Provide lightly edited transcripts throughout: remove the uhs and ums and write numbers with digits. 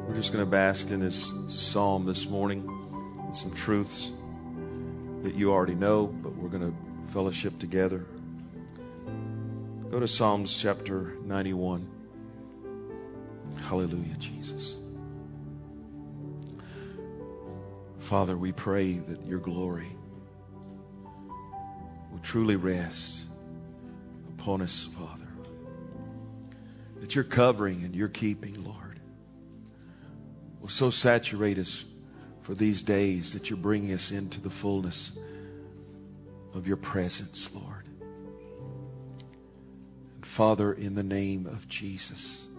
We're just going to bask in this psalm this morning and some truths that you already know, but we're going to fellowship together. Go to Psalms chapter 91. Hallelujah, Jesus. Father, we pray that your glory will truly rest upon us, Father. That your covering and your keeping, Lord, will so saturate us for these days that you're bringing us into the fullness of your presence, Lord. And Father, in the name of Jesus,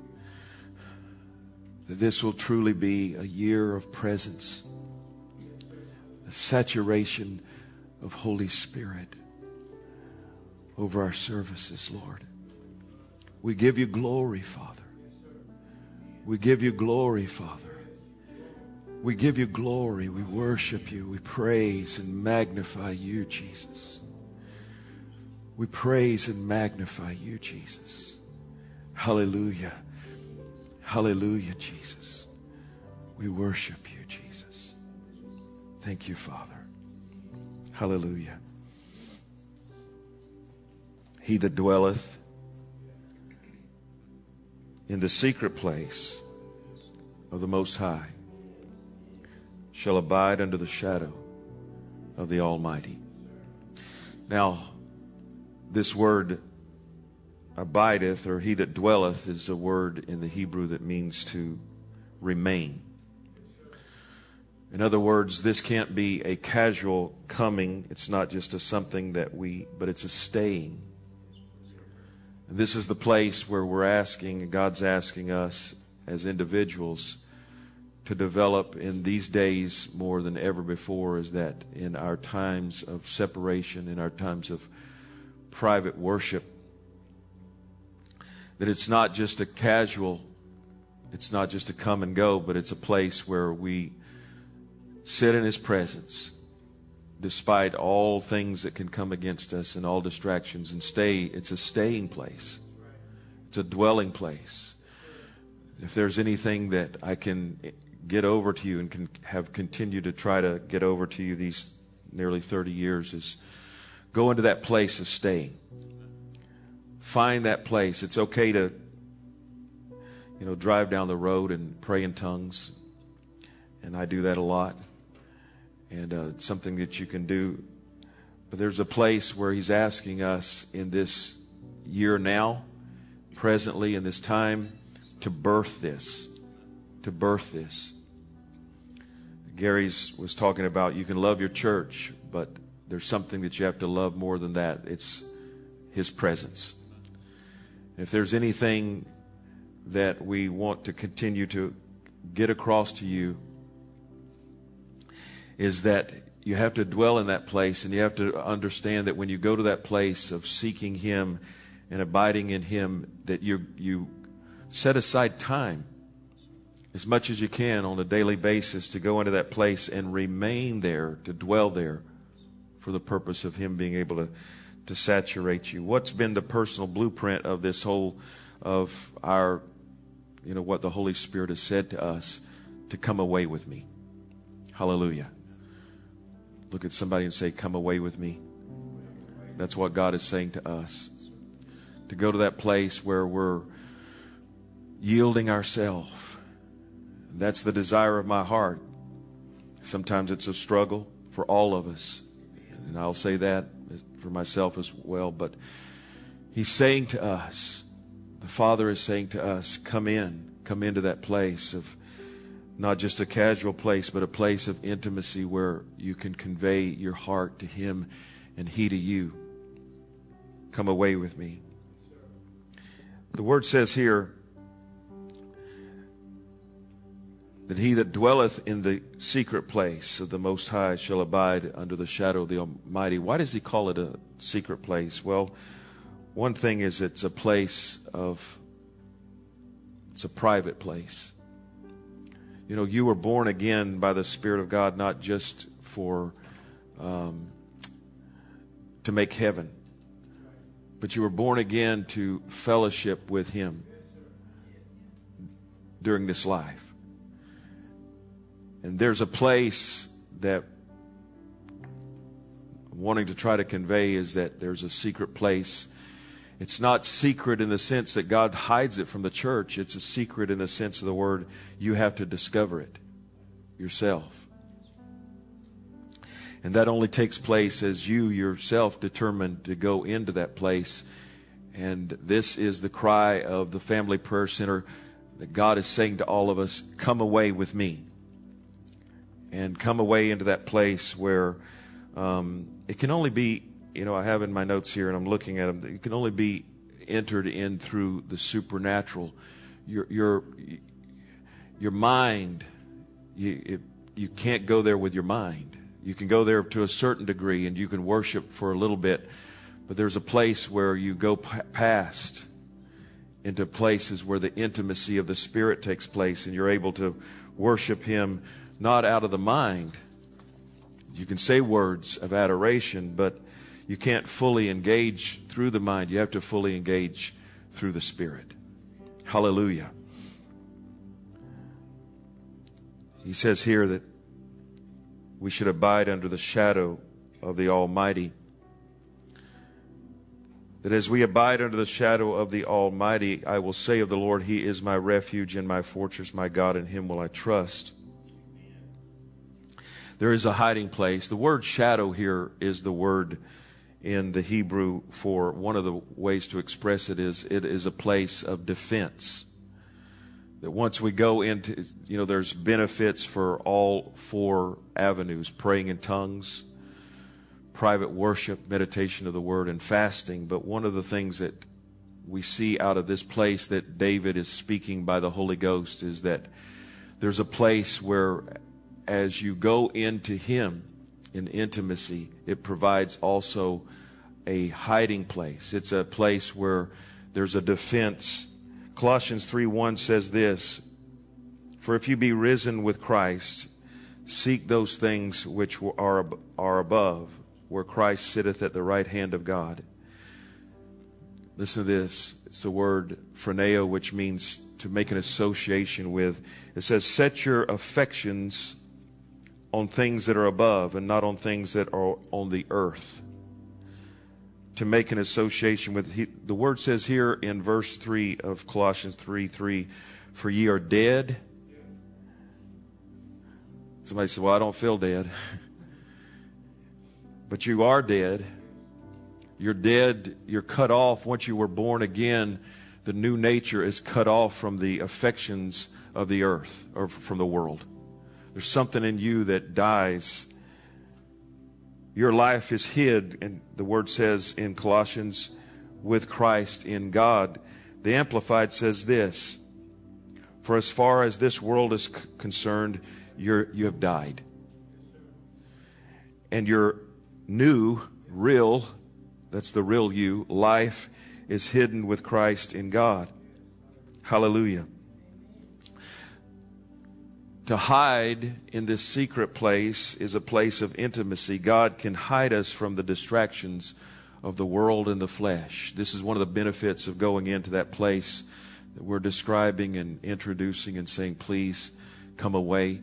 that this will truly be a year of presence, a saturation of Holy Spirit over our services, Lord. We give you glory, Father. We give you glory, Father. We give you glory. We worship you. We praise and magnify you, Jesus. We praise and magnify you, Jesus. Hallelujah. Hallelujah, Jesus. We worship you, Jesus. Thank you, Father. Hallelujah. He that dwelleth in the secret place of the Most High shall abide under the shadow of the Almighty. Now, this word abideth, or he that dwelleth, is a word in the Hebrew that means to remain. In other words, this can't be a casual coming. It's not just a something that but it's a staying. This is the place where we're asking, God's asking us as individuals to develop in these days more than ever before, is that in our times of separation, in our times of private worship, that it's not just a casual, it's not just a come and go, but it's a place where we sit in His presence despite all things that can come against us and all distractions, and stay. It's a staying place. It's a dwelling place. If there's anything that I can get over to you and can have continued to try to get over to you these nearly 30 years, is go into that place of staying. Find that place. It's okay to, drive down the road and pray in tongues. And I do that a lot. And it's something that you can do. But there's a place where He's asking us in this year now, presently in this time, to birth this. To birth this. Gary's was talking about you can love your church, but there's something that you have to love more than that. It's His presence. If there's anything that we want to continue to get across to you, is that you have to dwell in that place, and you have to understand that when you go to that place of seeking Him and abiding in Him, that you set aside time as much as you can on a daily basis to go into that place and remain there, to dwell there for the purpose of Him being able to saturate you. What's been the personal blueprint of this whole, of our, what the Holy Spirit has said to us? To come away with me. Hallelujah. Look at somebody and say, come away with me. That's what God is saying to us. To go to that place where we're yielding ourselves. That's the desire of my heart. Sometimes it's a struggle for all of us. And I'll say that for myself as well. But He's saying to us, the Father is saying to us, come into that place of not just a casual place, but a place of intimacy where you can convey your heart to Him and He to you. Come away with me. The word says here that he that dwelleth in the secret place of the Most High shall abide under the shadow of the Almighty. Why does He call it a secret place? Well, one thing is it's a place of, it's a private place. You were born again by the Spirit of God, not just for to make heaven, but you were born again to fellowship with Him during this life. And there's a place that I'm wanting to try to convey is that there's a secret place. It's not secret in the sense that God hides it from the church. It's a secret in the sense of the word. You have to discover it yourself. And that only takes place as you yourself determine to go into that place. And this is the cry of the Family Prayer Center, that God is saying to all of us, come away with me. And come away into that place where it can only be, I have in my notes here and I'm looking at them, it can only be entered in through the supernatural. Your mind, you can't go there with your mind. You can go there to a certain degree and you can worship for a little bit, but there's a place where you go past into places where the intimacy of the Spirit takes place and you're able to worship Him not out of the mind. You can say words of adoration, but you can't fully engage through the mind. You have to fully engage through the Spirit. Hallelujah. He says here that we should abide under the shadow of the Almighty. That as we abide under the shadow of the Almighty, I will say of the Lord, He is my refuge and my fortress, my God, in Him will I trust. There is a hiding place. The word shadow here is the word in the Hebrew for one of the ways to express it is a place of defense. That once we go into, there's benefits for all four avenues: praying in tongues, private worship, meditation of the word, and fasting. But one of the things that we see out of this place that David is speaking by the Holy Ghost is that there's a place where as you go into Him in intimacy, it provides also a hiding place. It's a place where there's a defense. Colossians 3:1 says this, for if you be risen with Christ, seek those things which are above, where Christ sitteth at the right hand of God. Listen to this. It's the word phroneo, which means to make an association with. It says, set your affections on things that are above and not on things that are on the earth. To make an association with. The word says here in verse 3 of Colossians 3:3, for ye are dead. Somebody said, well, I don't feel dead. But you are dead. You're dead. You're cut off. Once you were born again, the new nature is cut off from the affections of the earth or from the world. There's something in you that dies. Your life is hid, and the word says in Colossians, with Christ in God. The Amplified says this, for as far as this world is concerned, you have died. And your new, real, that's the real you, life is hidden with Christ in God. Hallelujah. To hide in this secret place is a place of intimacy. God can hide us from the distractions of the world and the flesh. This is one of the benefits of going into that place that we're describing and introducing and saying, please come away.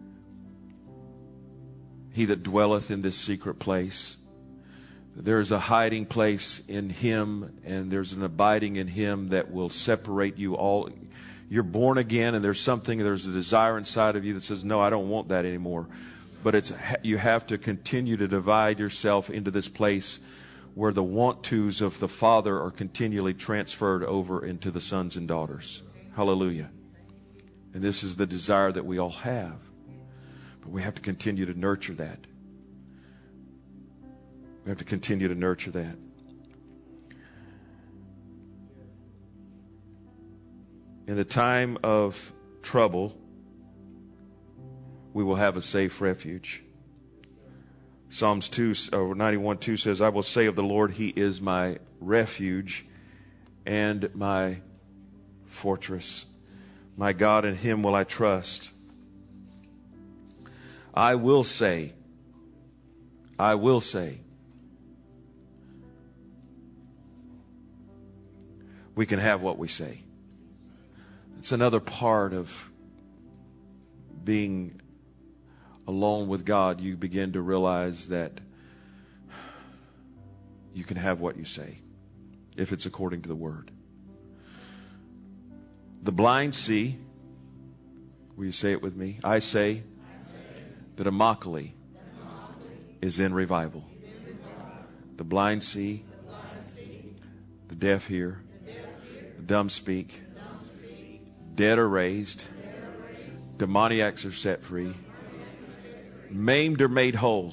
He that dwelleth in this secret place. There's a hiding place in Him, and there's an abiding in Him that will separate you all. You're born again, and there's a desire inside of you that says, no, I don't want that anymore. But you have to continue to divide yourself into this place where the want-tos of the Father are continually transferred over into the sons and daughters. Hallelujah. And this is the desire that we all have. But we have to continue to nurture that. We have to continue to nurture that. In the time of trouble, we will have a safe refuge. Psalms 91:2 says, I will say of the Lord, He is my refuge and my fortress. My God, in Him will I trust. I will say, we can have what we say. It's another part of being alone with God, you begin to realize that you can have what you say if it's according to the Word. The blind see. Will you say it with me? I say that Immokalee is in revival. The blind see, the deaf hear, the dumb speak, dead are raised, demoniacs are set free, maimed are made whole.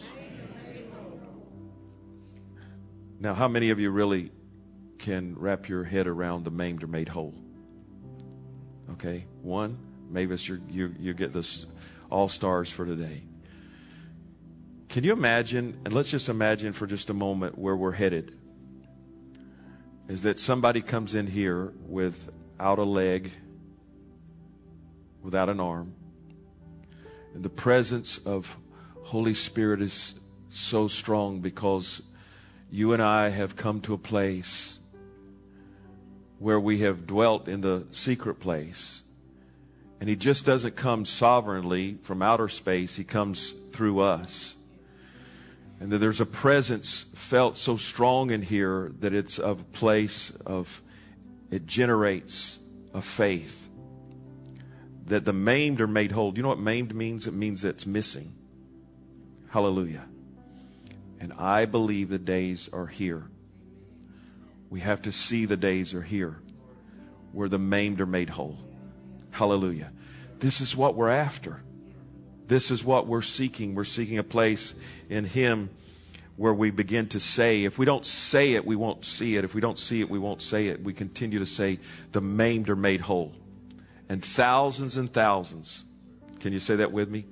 Now, how many of you really can wrap your head around the maimed are made whole? Okay, one. Mavis, you get this all stars for today. Can you imagine, and let's just imagine for just a moment where we're headed, is that somebody comes in here without a leg, without an arm, and the presence of Holy Spirit is so strong because you and I have come to a place where we have dwelt in the secret place. And He just doesn't come sovereignly from outer space. He comes through us. And that there's a presence felt so strong in here that it's a place of, it generates a faith. That the maimed are made whole. Do you know what maimed means? It means it's missing. Hallelujah. And I believe the days are here. We have to see the days are here where the maimed are made whole. Hallelujah. This is what we're after. This is what we're seeking. We're seeking a place in Him where we begin to say, if we don't say it, we won't see it. If we don't see it, we won't say it. We continue to say, the maimed are made whole. And thousands, can you say that with me?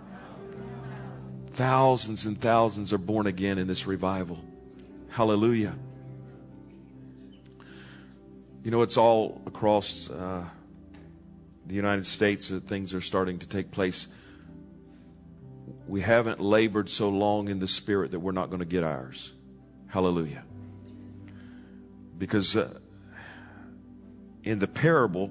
Thousands and thousands are born again in this revival. Hallelujah. You know, it's all across the United States that things are starting to take place. We haven't labored so long in the Spirit that we're not going to get ours. Hallelujah. Because in the parable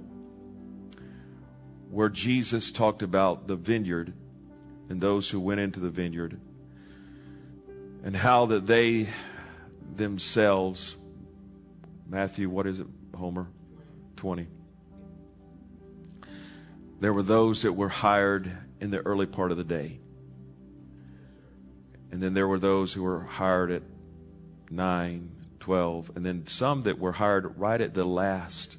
where Jesus talked about the vineyard and those who went into the vineyard and how that they themselves, Matthew, what is it, Homer? 20. There were those that were hired in the early part of the day. And then there were those who were hired at 9, 12. And then some that were hired right at the last.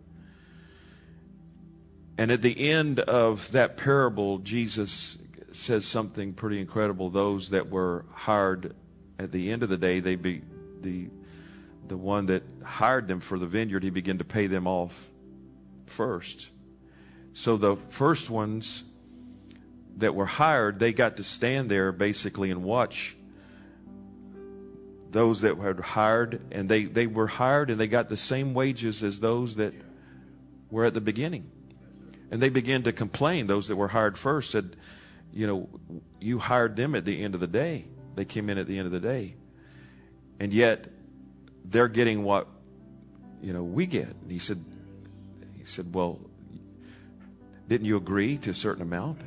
And at the end of that parable, Jesus says something pretty incredible. Those that were hired at the end of the day, the one that hired them for the vineyard, he began to pay them off first. So the first ones that were hired, they got to stand there basically and watch those that were hired. And they were hired and they got the same wages as those that were at the beginning. And they began to complain. Those that were hired first said, you know, you hired them at the end of the day. They came in at the end of the day. And yet they're getting what, you know, we get. And he said, well, didn't you agree to a certain amount?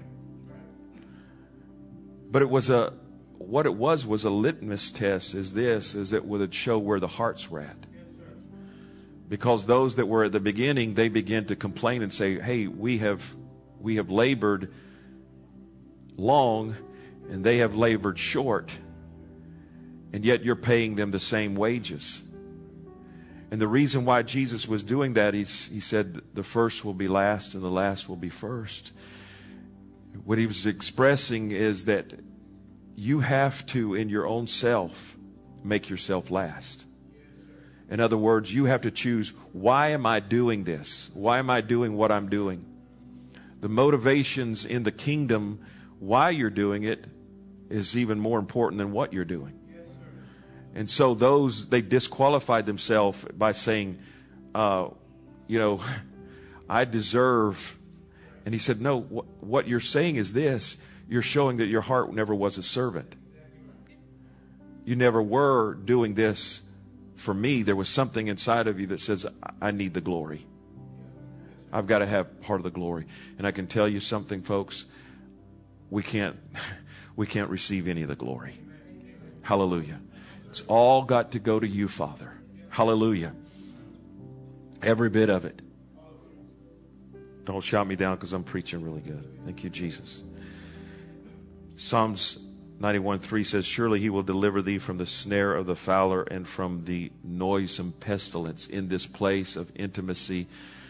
But it was what it was a litmus test is that would show where the hearts were at. Because those that were at the beginning, they began to complain and say, hey, we have labored long and they have labored short. And yet you're paying them the same wages. And the reason why Jesus was doing that, he said the first will be last and the last will be first. What he was expressing is that you have to, in your own self, make yourself last. In other words, you have to choose, why am I doing this? Why am I doing what I'm doing? The motivations in the kingdom, why you're doing it, is even more important than what you're doing. And so they disqualified themselves by saying, you know, I deserve. And he said, no, what you're saying is this. You're showing that your heart never was a servant. You never were doing this for me. There was something inside of you that says, I need the glory. I've got to have part of the glory. And I can tell you something, folks. we can't receive any of the glory. Hallelujah. It's all got to go to you, Father. Hallelujah. Every bit of it. Don't shout me down because I'm preaching really good. Thank you, Jesus. Psalms 91:3 says, surely he will deliver thee from the snare of the fowler and from the noisome pestilence. In this place of intimacy,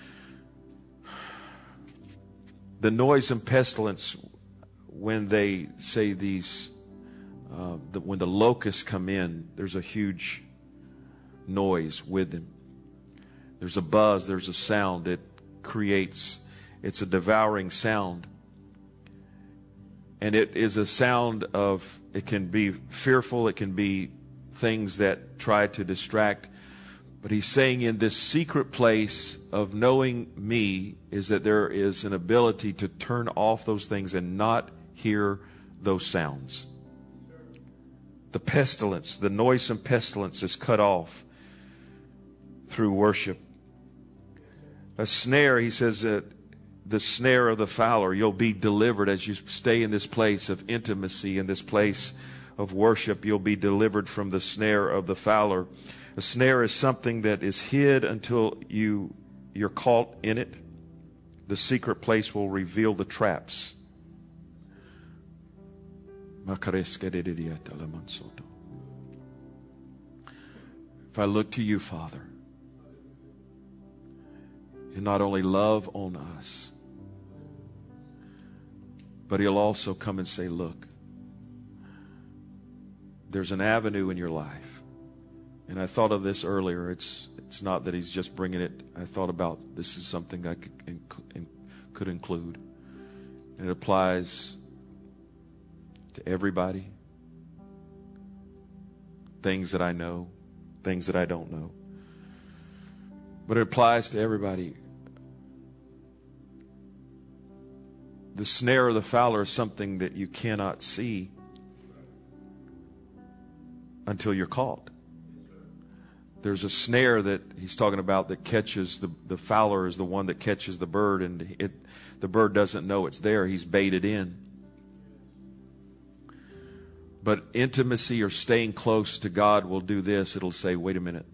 the noisome pestilence, when they say these, when the locusts come in, there's a huge noise with them. There's a buzz, there's a sound it creates. It's a devouring sound. And it is a sound of, it can be fearful, it can be things that try to distract. But he's saying in this secret place of knowing me is that there is an ability to turn off those things and not hear those sounds. The pestilence, the noisome pestilence is cut off through worship. A snare, he says, the snare of the fowler, you'll be delivered as you stay in this place of intimacy, in this place of worship. You'll be delivered from the snare of the fowler. A snare is something that is hid until you're caught in it. The secret place will reveal the traps. If I look to you, Father, and not only love on us, but he'll also come and say, look, there's an avenue in your life. And I thought of this earlier. It's not that he's just bringing it. I thought about this is something I could include. And it applies to everybody. Things that I know, things that I don't know. But it applies to everybody. The snare of the fowler is something that you cannot see until you're caught. There's a snare that he's talking about that catches the fowler is the one that catches the bird, and the bird doesn't know it's there. He's baited in. But intimacy or staying close to God will do this. It'll say, wait a minute.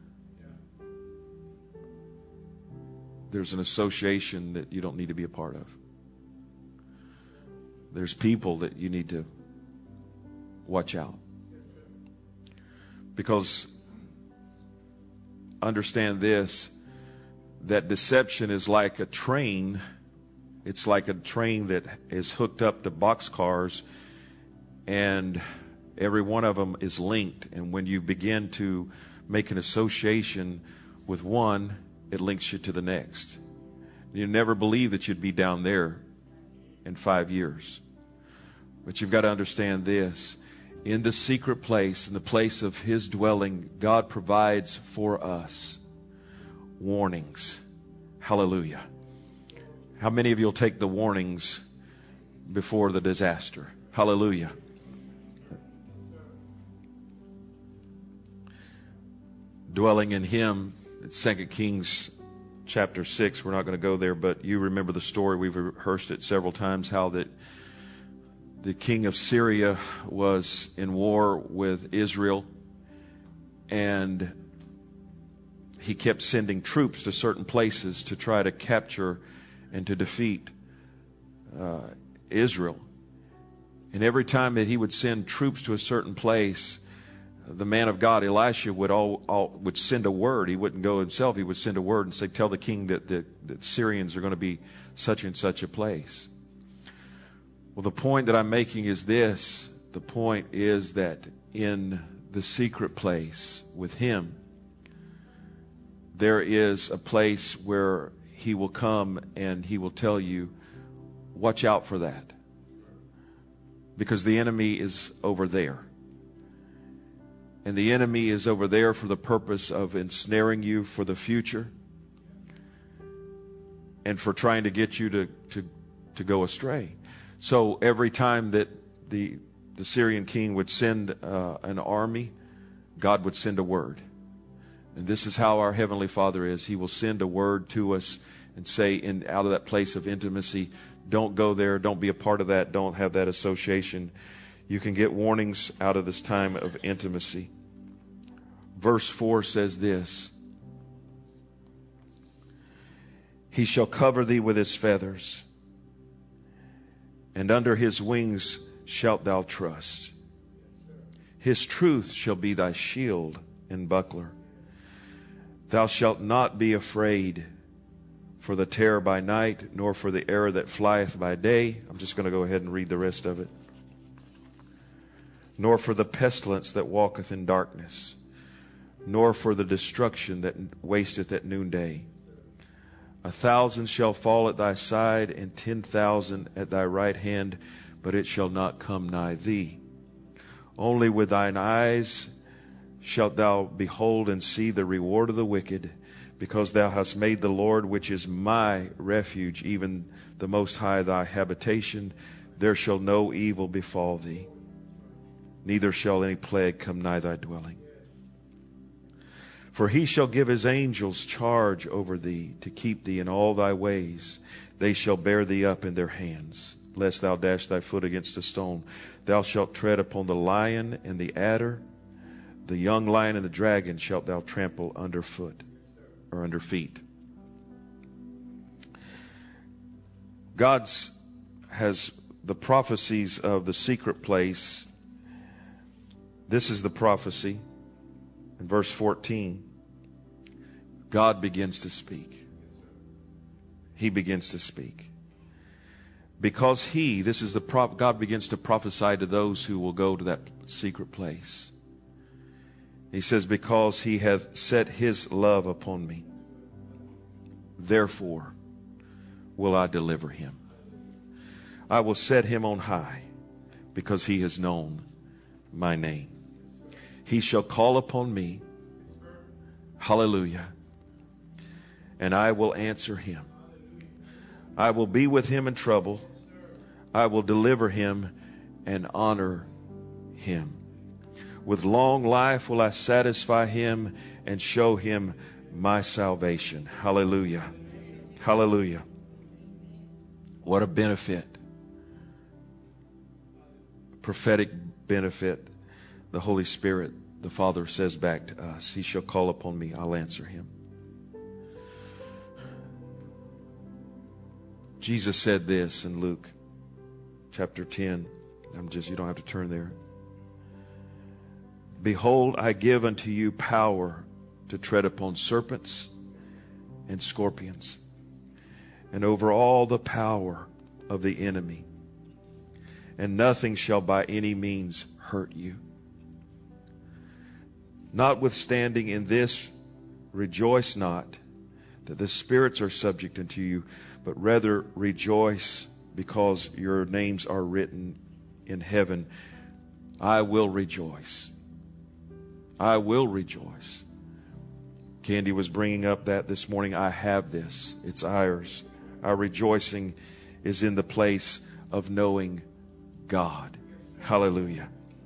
There's an association that you don't need to be a part of. There's people that you need to watch out. Because understand this, that deception is like a train. It's like a train that is hooked up to boxcars, and every one of them is linked. And when you begin to make an association with one, it links you to the next. You never believe that you'd be down there in 5 years. But you've got to understand this. In the secret place, in the place of his dwelling, God provides for us warnings. Hallelujah. How many of you will take the warnings before the disaster? Hallelujah. Dwelling in him, it's 2 Kings chapter 6. We're not going to go there, but you remember the story. We've rehearsed it several times, how that the king of Syria was in war with Israel, and he kept sending troops to certain places to try to capture and to defeat Israel. And every time that he would send troops to a certain place, the man of God, Elisha, would send a word. He wouldn't go himself. He would send a word and say, tell the king that the Syrians are going to be such and such a place. Well, the point that I'm making is this. The point is that in the secret place with him, there is a place where he will come and he will tell you, watch out for that. Because the enemy is over there. And the enemy is over there for the purpose of ensnaring you for the future and for trying to get you to go astray. So every time that the Syrian king would send an army, God would send a word. And this is how our Heavenly Father is. He will send a word to us and say, out of that place of intimacy, don't go there. Don't be a part of that. Don't have that association. You can get warnings out of this time of intimacy. Verse 4 says this: He shall cover thee with his feathers, and under his wings shalt thou trust. His truth shall be thy shield and buckler. Thou shalt not be afraid for the terror by night, nor for the arrow that flieth by day. I'm just going to go ahead and read the rest of it. Nor for the pestilence that walketh in darkness, nor for the destruction that wasteth at noonday. 1,000 shall fall at thy side, and 10,000 at thy right hand, but it shall not come nigh thee. Only with thine eyes shalt thou behold and see the reward of the wicked, because thou hast made the Lord, which is my refuge, even the Most High, thy habitation. There shall no evil befall thee, neither shall any plague come nigh thy dwelling. For he shall give his angels charge over thee, to keep thee in all thy ways. They shall bear thee up in their hands, lest thou dash thy foot against a stone. Thou shalt tread upon the lion and the adder, the young lion and the dragon shalt thou trample under feet. God has the prophecies of the secret place. This is the prophecy. In verse 14, God begins to speak. He begins to speak. Because God begins to prophesy to those who will go to that secret place. He says, because he hath set his love upon me, therefore will I deliver him. I will set him on high, because he has known my name. He shall call upon me, hallelujah, and I will answer him. I will be with him in trouble. I will deliver him and honor him. With long life will I satisfy him and show him my salvation. Hallelujah. Hallelujah. What a benefit. Prophetic benefit. The Holy Spirit, the Father, says back to us, he shall call upon me, I'll answer him. Jesus said this in Luke chapter 10. You don't have to turn there. Behold, I give unto you power to tread upon serpents and scorpions, and over all the power of the enemy, and nothing shall by any means hurt you. Notwithstanding in this, rejoice not that the spirits are subject unto you, but rather rejoice because your names are written in heaven. I will rejoice. I will rejoice. Candy was bringing up that this morning. I have this. It's ours. Our rejoicing is in the place of knowing God. Hallelujah.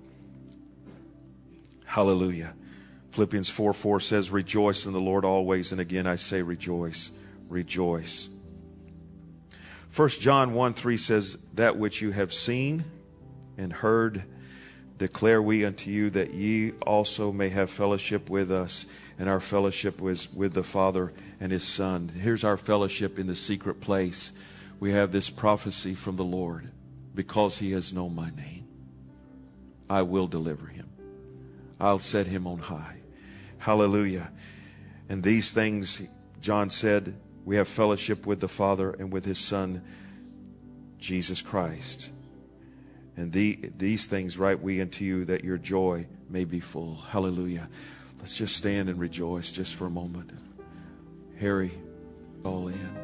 Hallelujah. Philippians 4:4 says, rejoice in the Lord always. And again, I say rejoice. Rejoice. 1 John 1:3 says, that which you have seen and heard declare we unto you, that ye also may have fellowship with us, and our fellowship was with the Father and his Son. Here's our fellowship in the secret place. We have this prophecy from the Lord. Because he has known my name, I will deliver him. I'll set him on high. Hallelujah. And these things, John said, we have fellowship with the Father and with his Son, Jesus Christ. And these things write we unto you, that your joy may be full. Hallelujah. Let's just stand and rejoice just for a moment. Harry, all in.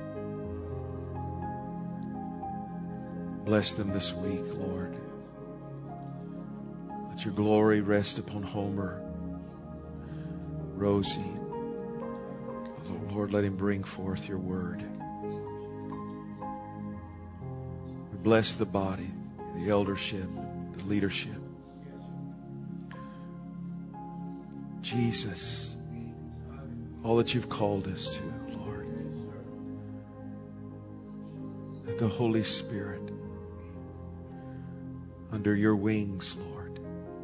Bless them this week, Lord. Let your glory rest upon Homer, Rosie. Oh, Lord, let him bring forth your word. We bless the body, the eldership, the leadership. Jesus, all that you've called us to, Lord. That the Holy Spirit under your wings, Lord.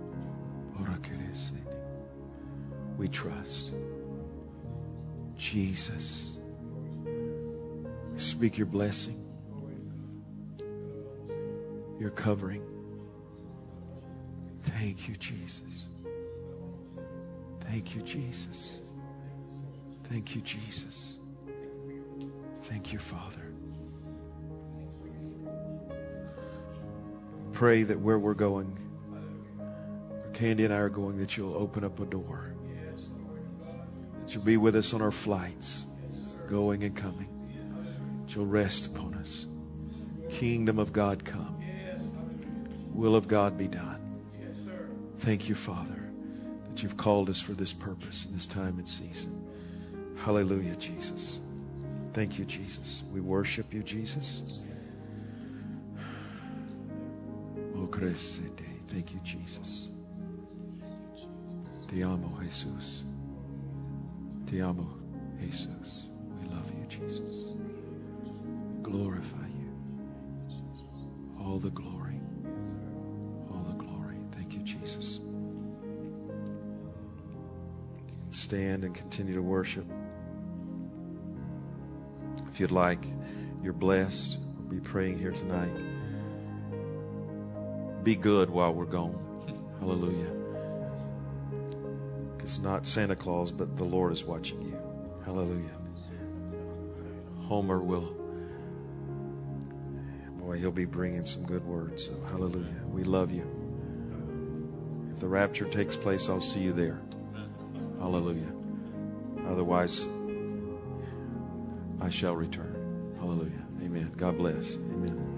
We trust. Jesus, speak your blessing, your covering. Thank you, Jesus. Thank you, Jesus. Thank you, Jesus. Thank you, Father. Pray that where we're going, where Candy and I are going, that you'll open up a door. That you'll be with us on our flights, going and coming. That you'll rest upon us. Kingdom of God come. Will of God be done. Thank you, Father, that you've called us for this purpose in this time and season. Hallelujah, Jesus. Thank you, Jesus. We worship you, Jesus. Oh, crescete. Thank you, Jesus. Te amo, Jesus. Te amo, Jesus. We love you, Jesus. Glorify you. All the glory. All the glory. Thank you, Jesus. Stand and continue to worship. If you'd like, you're blessed. We'll be praying here tonight. Be good while we're gone. Hallelujah. It's not Santa Claus, but the Lord is watching you. Hallelujah. Homer will, boy, he'll be bringing some good words. So hallelujah. We love you. If the rapture takes place, I'll see you there. Hallelujah. Otherwise, I shall return. Hallelujah. Amen. God bless. Amen.